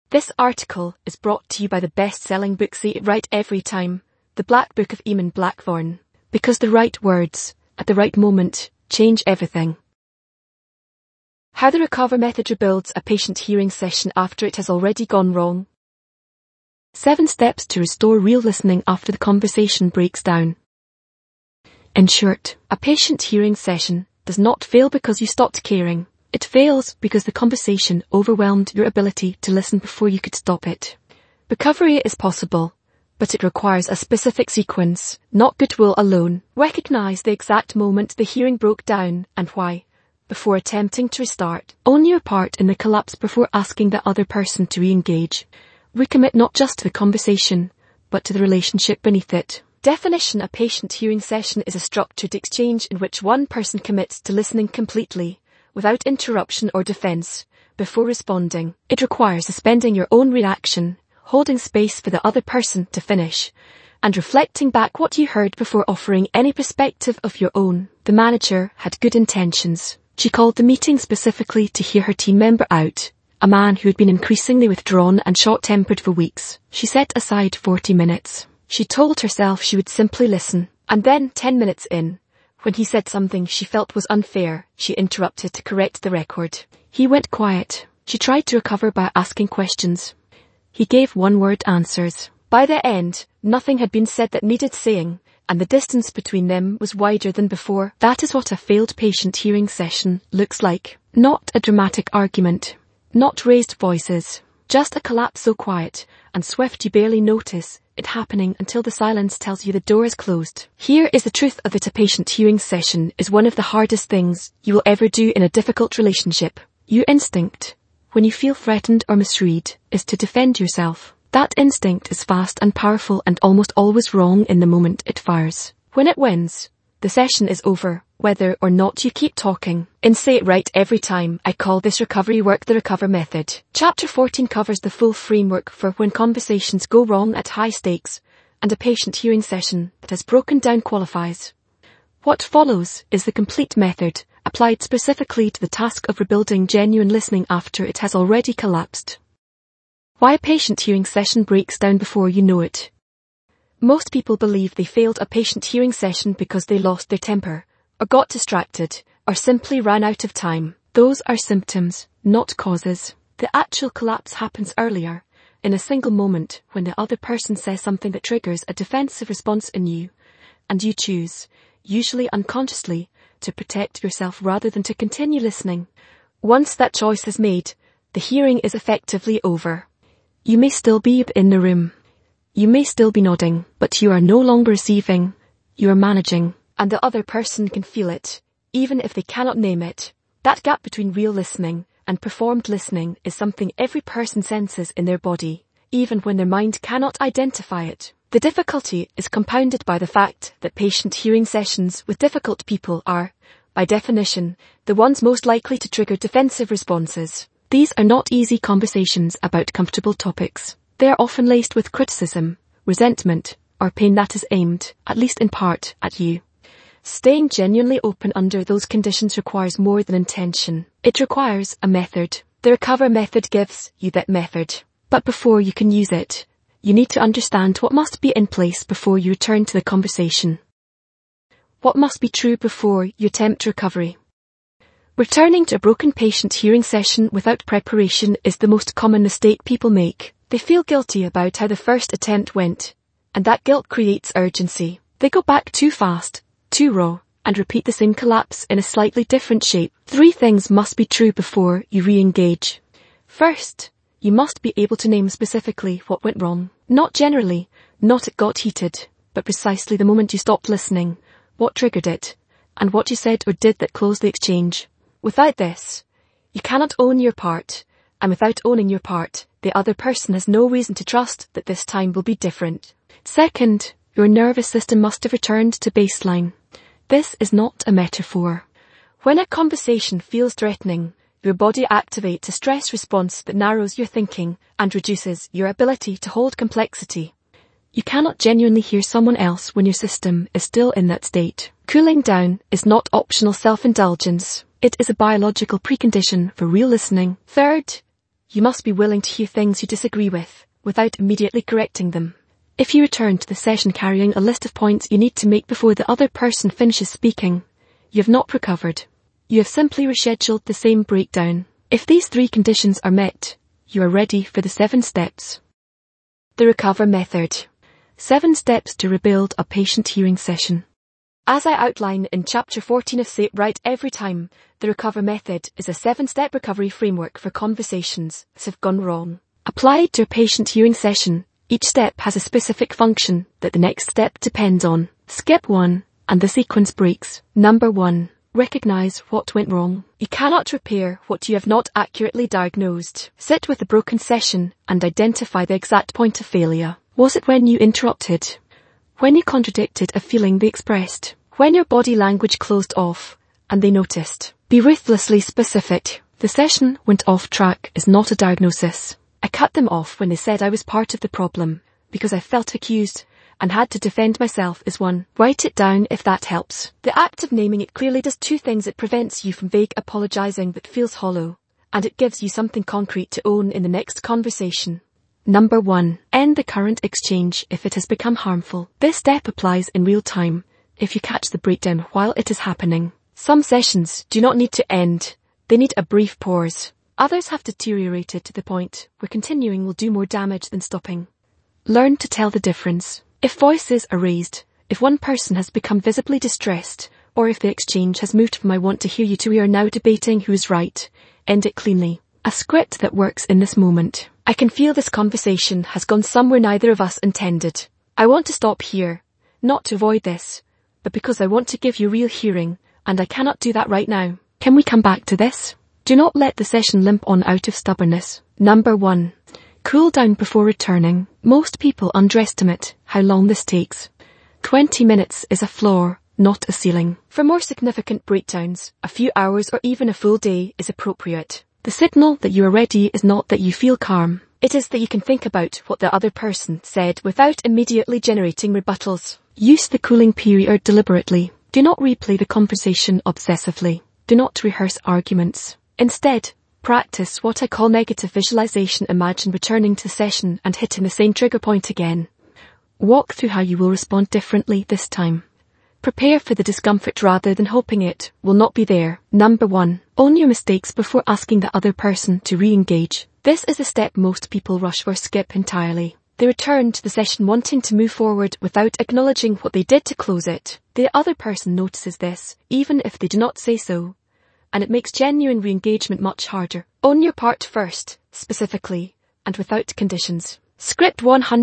This article is brought to you by the best-selling book Say It Right Every Time, The Black Book of Eamon Blackthorne. Because the right words, at the right moment, change everything. How the Recover method rebuilds a patient hearing session after it has already gone wrong. 7 steps to restore real listening after the conversation breaks down. In short, a patient hearing session does not fail because you stopped caring. It fails because the conversation overwhelmed your ability to listen before you could stop it. Recovery is possible, but it requires a specific sequence, not goodwill alone. Recognize the exact moment the hearing broke down and why, before attempting to restart. Own your part in the collapse before asking the other person to re-engage. Recommit not just to the conversation, but to the relationship beneath it. Definition: a patient hearing session is a structured exchange in which one person commits to listening completely, without interruption or defense, before responding. It requires suspending your own reaction, holding space for the other person to finish, and reflecting back what you heard before offering any perspective of your own. The manager had good intentions. She called the meeting specifically to hear her team member out, a man who had been increasingly withdrawn and short-tempered for weeks. She set aside 40 minutes. She told herself she would simply listen, and then 10 minutes in, when he said something she felt was unfair, she interrupted to correct the record. He went quiet. She tried to recover by asking questions. He gave one-word answers. By the end, nothing had been said that needed saying, and the distance between them was wider than before. That is what a failed patient hearing session looks like. Not a dramatic argument. Not raised voices. Just a collapse so quiet and swift you barely notice it happening until the silence tells you the door is closed. Here is the truth of it: a patient hearing session is one of the hardest things you will ever do in a difficult relationship. Your instinct, when you feel threatened or misread, is to defend yourself. That instinct is fast and powerful and almost always wrong in the moment it fires. When it wins, the session is over, whether or not you keep talking. In Say It Right Every Time, I call this recovery work the Recover method. Chapter 14 covers the full framework for when conversations go wrong at high stakes, and a patient hearing session that has broken down qualifies. What follows is the complete method, applied specifically to the task of rebuilding genuine listening after it has already collapsed. Why a patient hearing session breaks down before you know it. Most people believe they failed a patient hearing session because they lost their temper, or got distracted, or simply ran out of time. Those are symptoms, not causes. The actual collapse happens earlier, in a single moment when the other person says something that triggers a defensive response in you, and you choose, usually unconsciously, to protect yourself rather than to continue listening. Once that choice is made, the hearing is effectively over. You may still be in the room. You may still be nodding, but you are no longer receiving, you are managing, and the other person can feel it, even if they cannot name it. That gap between real listening and performed listening is something every person senses in their body, even when their mind cannot identify it. The difficulty is compounded by the fact that patient hearing sessions with difficult people are, by definition, the ones most likely to trigger defensive responses. These are not easy conversations about comfortable topics. They are often laced with criticism, resentment, or pain that is aimed, at least in part, at you. Staying genuinely open under those conditions requires more than intention. It requires a method. The Recover method gives you that method. But before you can use it, you need to understand what must be in place before you return to the conversation. What must be true before you attempt recovery? Returning to a broken patient hearing session without preparation is the most common mistake people make. They feel guilty about how the first attempt went, and that guilt creates urgency. They go back too fast, too raw, and repeat the same collapse in a slightly different shape. 3 things must be true before you re-engage. First, you must be able to name specifically what went wrong. Not generally, not it got heated, but precisely the moment you stopped listening, what triggered it, and what you said or did that closed the exchange. Without this, you cannot own your part, and without owning your part, the other person has no reason to trust that this time will be different. Second, your nervous system must have returned to baseline. This is not a metaphor. When a conversation feels threatening, your body activates a stress response that narrows your thinking and reduces your ability to hold complexity. You cannot genuinely hear someone else when your system is still in that state. Cooling down is not optional self-indulgence. It is a biological precondition for real listening. Third, You must be willing to hear things you disagree with, without immediately correcting them. If you return to the session carrying a list of points you need to make before the other person finishes speaking, you have not recovered. You have simply rescheduled the same breakdown. If these 3 conditions are met, you are ready for the 7 steps. The Recover Method. 7 steps to rebuild a patient hearing session. As I outline in Chapter 14 of Say It Right Every Time, the Recover Method is a 7-step recovery framework for conversations that have gone wrong. Applied to a patient hearing session, each step has a specific function that the next step depends on. Skip 1, and the sequence breaks. Number 1. Recognize what went wrong. You cannot repair what you have not accurately diagnosed. Sit with the broken session and identify the exact point of failure. Was it when you interrupted? When you contradicted a feeling they expressed? When your body language closed off and they noticed? Be ruthlessly specific. The session went off track is not a diagnosis. I cut them off when they said I was part of the problem because I felt accused and had to defend myself is one. Write it down if that helps. The act of naming it clearly does 2 things. It prevents you from vague apologizing that feels hollow, and it gives you something concrete to own in the next conversation. Number 1. End the current exchange if it has become harmful. This step applies in real time if you catch the breakdown while it is happening. Some sessions do not need to end. They need a brief pause. Others have deteriorated to the point where continuing will do more damage than stopping. Learn to tell the difference. If voices are raised, if one person has become visibly distressed, or if the exchange has moved from I want to hear you to we are now debating who is right, end it cleanly. A script that works in this moment. I can feel this conversation has gone somewhere neither of us intended. I want to stop here, not to avoid this, but because I want to give you real hearing, and I cannot do that right now. Can we come back to this? Do not let the session limp on out of stubbornness. Number 1. Cool down before returning. Most people underestimate how long this takes. 20 minutes is a floor, not a ceiling. For more significant breakdowns, a few hours or even a full day is appropriate. The signal that you are ready is not that you feel calm. It is that you can think about what the other person said without immediately generating rebuttals. Use the cooling period deliberately. Do not replay the conversation obsessively. Do not rehearse arguments. Instead, practice what I call negative visualization. Imagine returning to the session and hitting the same trigger point again. Walk through how you will respond differently this time. Prepare for the discomfort rather than hoping it will not be there. Number 1. Own your mistakes before asking the other person to re-engage. This is a step most people rush or skip entirely. They return to the session wanting to move forward without acknowledging what they did to close it. The other person notices this, even if they do not say so, and it makes genuine re-engagement much harder. Own your part first, specifically, and without conditions. Script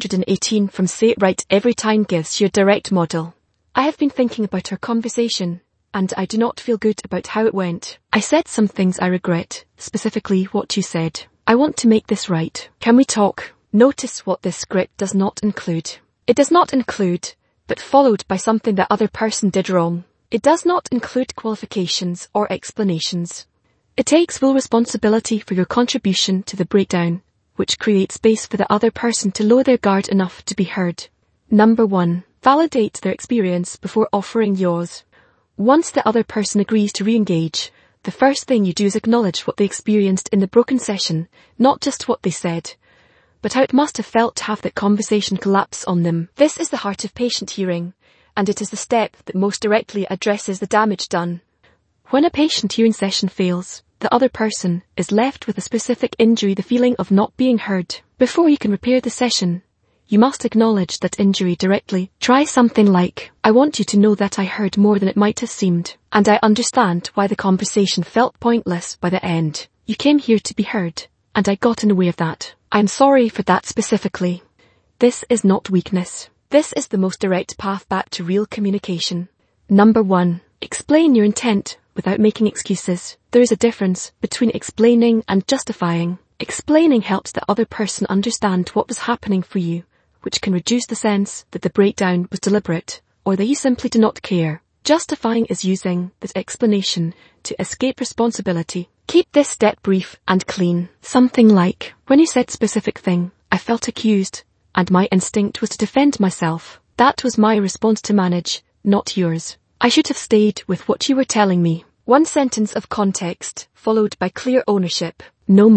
118 from Say It Right Every Time gives you a direct model. I have been thinking about our conversation, and I do not feel good about how it went. I said some things I regret, specifically what you said. I want to make this right. Can we talk? Notice what this script does not include. It does not include, but followed by something the other person did wrong. It does not include qualifications or explanations. It takes full responsibility for your contribution to the breakdown, which creates space for the other person to lower their guard enough to be heard. Number 1. Validate their experience before offering yours. Once the other person agrees to re-engage, the first thing you do is acknowledge what they experienced in the broken session, not just what they said, but how it must have felt to have that conversation collapse on them. This is the heart of patient hearing, and it is the step that most directly addresses the damage done. When a patient hearing session fails, the other person is left with a specific injury, the feeling of not being heard. Before you can repair the session, you must acknowledge that injury directly. Try something like, I want you to know that I heard more than it might have seemed, and I understand why the conversation felt pointless by the end. You came here to be heard, and I got in the way of that. I'm sorry for that specifically. This is not weakness. This is the most direct path back to real communication. Number 1. Explain your intent without making excuses. There is a difference between explaining and justifying. Explaining helps the other person understand what was happening for you, which can reduce the sense that the breakdown was deliberate, or that you simply do not care. Justifying is using that explanation to escape responsibility. Keep this step brief and clean. Something like, when you said specific thing, I felt accused, and my instinct was to defend myself. That was my response to manage, not yours. I should have stayed with what you were telling me. One sentence of context, followed by clear ownership. No more.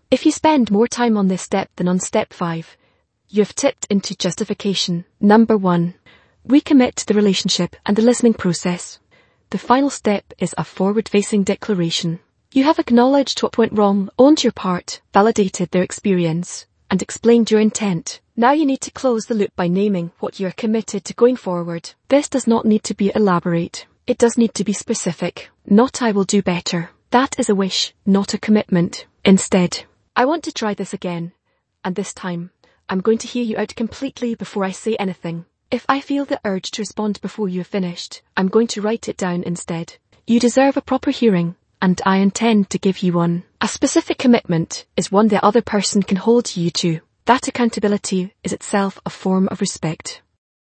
If you spend more time on this step than on step 5, you have tipped into justification. Number 1. Recommit to the relationship and the listening process. The final step is a forward-facing declaration. You have acknowledged what went wrong, owned your part, validated their experience, and explained your intent. Now you need to close the loop by naming what you are committed to going forward. This does not need to be elaborate. It does need to be specific. Not "I will do better." That is a wish, not a commitment. Instead, "I want to try this again, and this time, I'm going to hear you out completely before I say anything. If I feel the urge to respond before you have finished, I'm going to write it down instead. You deserve a proper hearing, and I intend to give you one." A specific commitment is one the other person can hold you to. That accountability is itself a form of respect.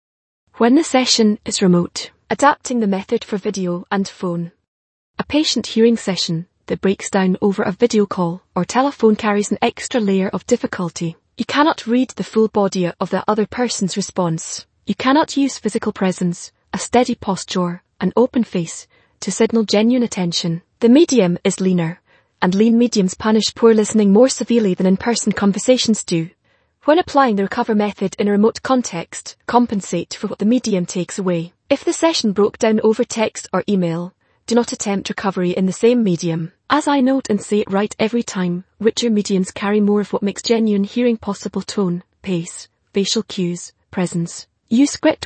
When the session is remote, adapting the method for video and phone. A patient hearing session that breaks down over a video call or telephone carries an extra layer of difficulty. You cannot read the full body of the other person's response. You cannot use physical presence, a steady posture, an open face, to signal genuine attention. The medium is leaner, and lean mediums punish poor listening more severely than in-person conversations do. When applying the recover method in a remote context, compensate for what the medium takes away. If the session broke down over text or email, do not attempt recovery in the same medium. As I note and say it right every time, richer mediums carry more of what makes genuine hearing possible: tone, pace, facial cues, presence. Use script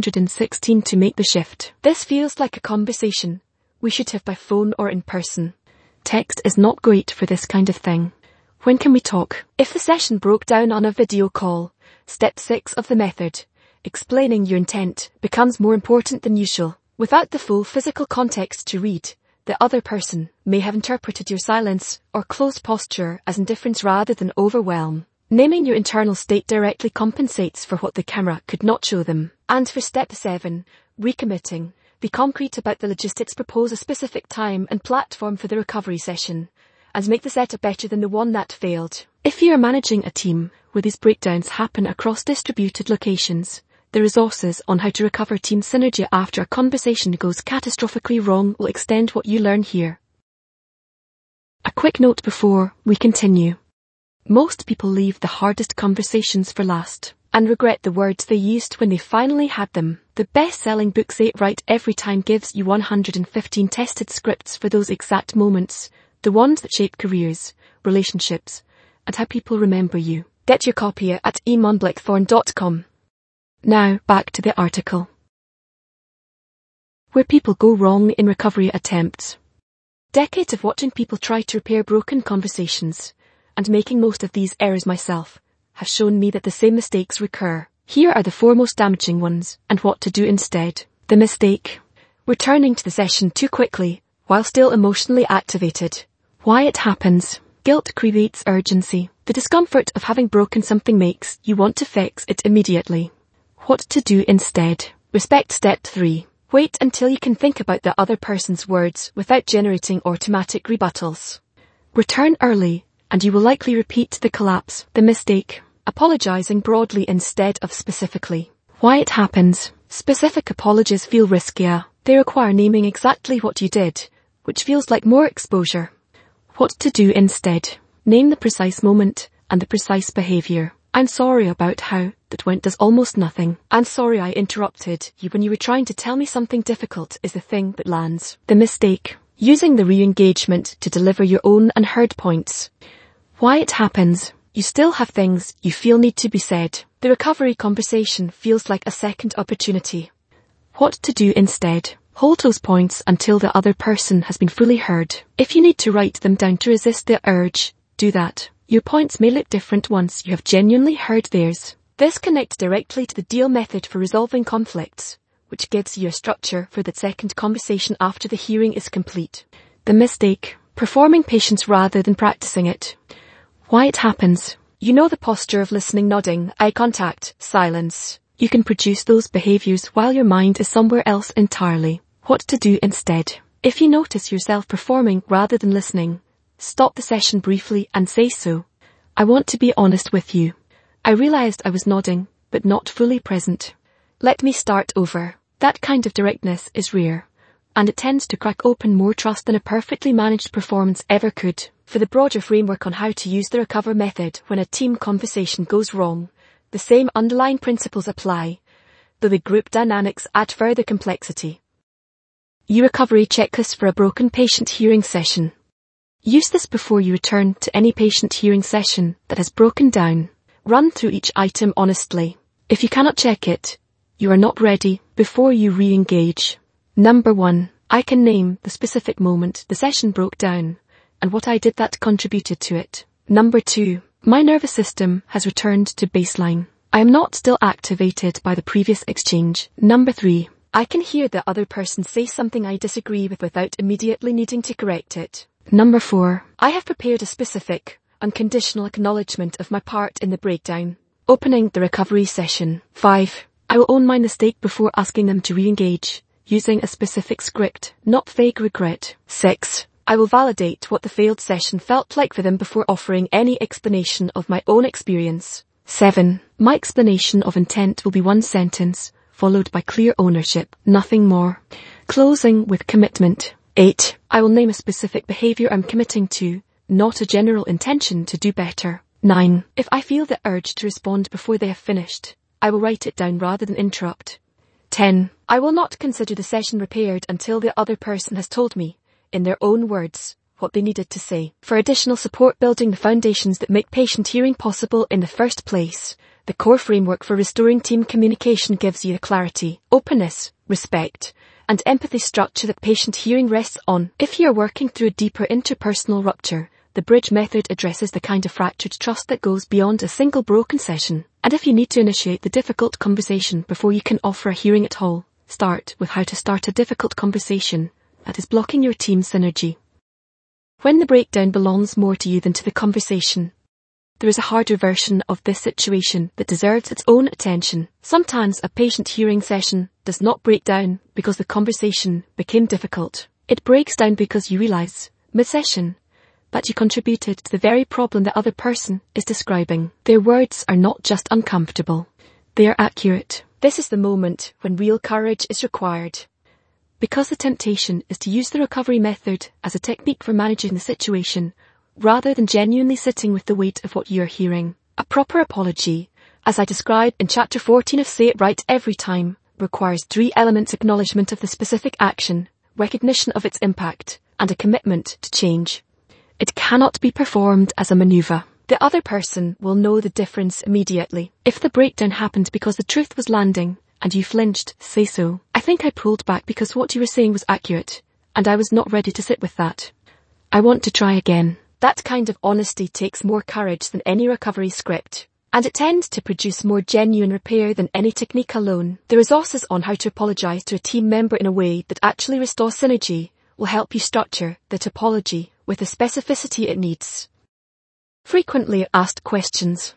116 to make the shift. This feels like a conversation we should have by phone or in person. Text is not great for this kind of thing. When can we talk? If the session broke down on a video call, step 6 of the method, explaining your intent, becomes more important than usual. Without the full physical context to read, the other person may have interpreted your silence or closed posture as indifference rather than overwhelm. Naming your internal state directly compensates for what the camera could not show them. And for step 7, recommitting, be concrete about the logistics. Propose a specific time and platform for the recovery session, and make the setup better than the one that failed. If you are managing a team where these breakdowns happen across distributed locations, the resources on how to recover team synergy after a conversation goes catastrophically wrong will extend what you learn here. A quick note before we continue. Most people leave the hardest conversations for last, and regret the words they used when they finally had them. The best-selling book Say It Right Every Time gives you 115 tested scripts for those exact moments, the ones that shape careers, relationships, and how people remember you. Get your copy at imanblackthorn.com. Now, back to the article. Where people go wrong in recovery attempts. Decades of watching people try to repair broken conversations, and making most of these errors myself, have shown me that the same mistakes recur. Here are the 4 most damaging ones, and what to do instead. The mistake: returning to the session too quickly, while still emotionally activated. Why it happens. Guilt creates urgency. The discomfort of having broken something makes you want to fix it immediately. What to do instead. Respect step 3. Wait until you can think about the other person's words without generating automatic rebuttals. Return early, and you will likely repeat the collapse. The mistake: apologizing broadly instead of specifically. Why it happens. Specific apologies feel riskier. They require naming exactly what you did, which feels like more exposure. What to do instead. Name the precise moment and the precise behavior. "I'm sorry about how that went" does almost nothing. "I'm sorry I interrupted you when you were trying to tell me something difficult" is the thing that lands. The mistake: using the re-engagement to deliver your own unheard points. Why it happens. You still have things you feel need to be said. The recovery conversation feels like a second opportunity. What to do instead. Hold those points until the other person has been fully heard. If you need to write them down to resist the urge, do that. Your points may look different once you have genuinely heard theirs. This connects directly to the DEAL method for resolving conflicts, which gives you a structure for the second conversation after the hearing is complete. The mistake: performing patience rather than practicing it. Why it happens. You know the posture of listening: nodding, eye contact, silence. You can produce those behaviors while your mind is somewhere else entirely. What to do instead. If you notice yourself performing rather than listening, stop the session briefly and say so. "I want to be honest with you. I realized I was nodding, but not fully present. Let me start over." That kind of directness is rare, and it tends to crack open more trust than a perfectly managed performance ever could. For the broader framework on how to use the recover method when a team conversation goes wrong, the same underlying principles apply, though the group dynamics add further complexity. E-recovery checklist for a broken patient hearing session. Use this before you return to any patient hearing session that has broken down. Run through each item honestly. If you cannot check it, you are not ready before you re-engage. Number 1. I can name the specific moment the session broke down and what I did that contributed to it. Number 2. My nervous system has returned to baseline. I am not still activated by the previous exchange. Number 3. I can hear the other person say something I disagree with without immediately needing to correct it. Number 4. I have prepared a specific, unconditional acknowledgement of my part in the breakdown. Opening the recovery session. 5. I will own my mistake before asking them to re-engage, using a specific script, not vague regret. 6. I will validate what the failed session felt like for them before offering any explanation of my own experience. 7. My explanation of intent will be one sentence, followed by clear ownership, nothing more. Closing with commitment. 8. I will name a specific behavior I'm committing to, not a general intention to do better. 9. If I feel the urge to respond before they have finished, I will write it down rather than interrupt. 10. I will not consider the session repaired until the other person has told me, in their own words, what they needed to say. For additional support building the foundations that make patient hearing possible in the first place, the core framework for restoring team communication gives you the clarity, openness, respect, and empathy structure that patient hearing rests on. If you are working through a deeper interpersonal rupture, the bridge method addresses the kind of fractured trust that goes beyond a single broken session. And if you need to initiate the difficult conversation before you can offer a hearing at all, start with how to start a difficult conversation that is blocking your team's synergy. When the breakdown belongs more to you than to the conversation, there is a harder version of this situation that deserves its own attention. Sometimes a patient hearing session does not break down because the conversation became difficult. It breaks down because you realize, mid-session, that you contributed to the very problem the other person is describing. Their words are not just uncomfortable, they are accurate. This is the moment when real courage is required. Because the temptation is to use the recovery method as a technique for managing the situation, rather than genuinely sitting with the weight of what you are hearing. A proper apology, as I described in Chapter 14 of Say It Right Every Time, requires 3 elements: acknowledgement of the specific action, recognition of its impact, and a commitment to change. It cannot be performed as a maneuver. The other person will know the difference immediately. If the breakdown happened because the truth was landing, and you flinched, say so. I think I pulled back because what you were saying was accurate, and I was not ready to sit with that. I want to try again. That kind of honesty takes more courage than any recovery script, and it tends to produce more genuine repair than any technique alone. The resources on how to apologize to a team member in a way that actually restores synergy will help you structure that apology with the specificity it needs. Frequently asked questions.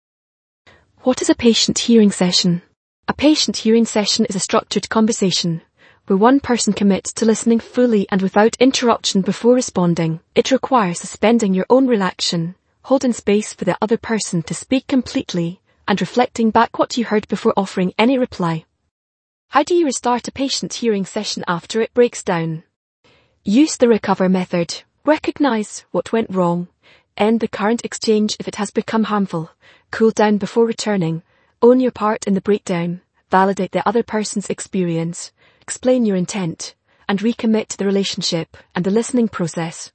What is a patient hearing session? A patient hearing session is a structured conversation where one person commits to listening fully and without interruption before responding. It requires suspending your own reaction, holding space for the other person to speak completely, and reflecting back what you heard before offering any reply. How do you restart a patient hearing session after it breaks down? Use the recover method. Recognize what went wrong. End the current exchange if it has become harmful. Cool down before returning. Own your part in the breakdown. Validate the other person's experience. Explain your intent, and recommit to the relationship and the listening process.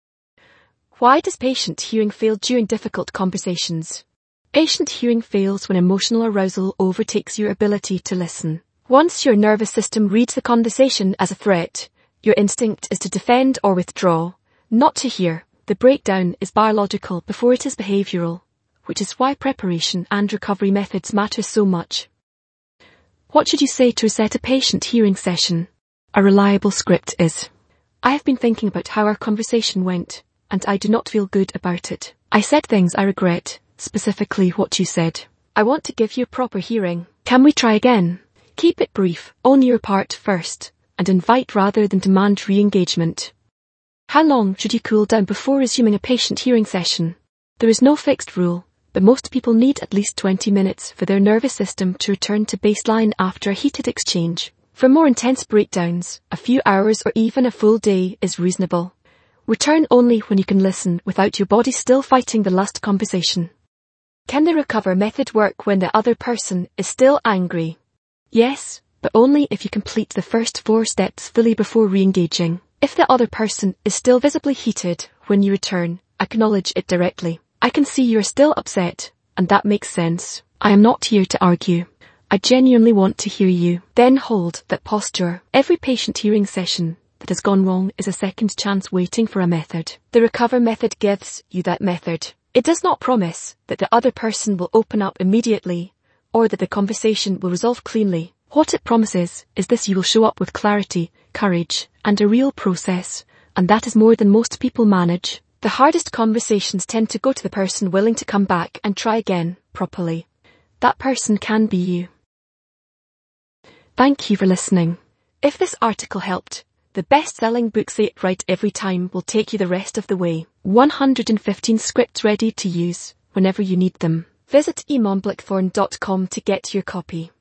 Why does patient hearing fail during difficult conversations? Patient hearing fails when emotional arousal overtakes your ability to listen. Once your nervous system reads the conversation as a threat, your instinct is to defend or withdraw, not to hear. The breakdown is biological before it is behavioral, which is why preparation and recovery methods matter so much. What should you say to reset a patient hearing session? A reliable script is: I have been thinking about how our conversation went, and I do not feel good about it. I said things I regret, specifically what you said. I want to give you a proper hearing. Can we try again? Keep it brief, own your part first, and invite rather than demand re-engagement. How long should you cool down before resuming a patient hearing session? There is no fixed rule, but most people need at least 20 minutes for their nervous system to return to baseline after a heated exchange. For more intense breakdowns, a few hours or even a full day is reasonable. Return only when you can listen without your body still fighting the last conversation. Can the recover method work when the other person is still angry? Yes, but only if you complete the first 4 steps fully before re-engaging. If the other person is still visibly heated when you return, acknowledge it directly. I can see you are still upset, and that makes sense. I am not here to argue. I genuinely want to hear you. Then hold that posture. Every patient hearing session that has gone wrong is a second chance waiting for a method. The recover method gives you that method. It does not promise that the other person will open up immediately or that the conversation will resolve cleanly. What it promises is this: you will show up with clarity, courage, and a real process, and that is more than most people manage. The hardest conversations tend to go to the person willing to come back and try again, properly. That person can be you. Thank you for listening. If this article helped, the best-selling book Say It Right Every Time will take you the rest of the way. 115 scripts ready to use whenever you need them. Visit emonblackthorn.com to get your copy.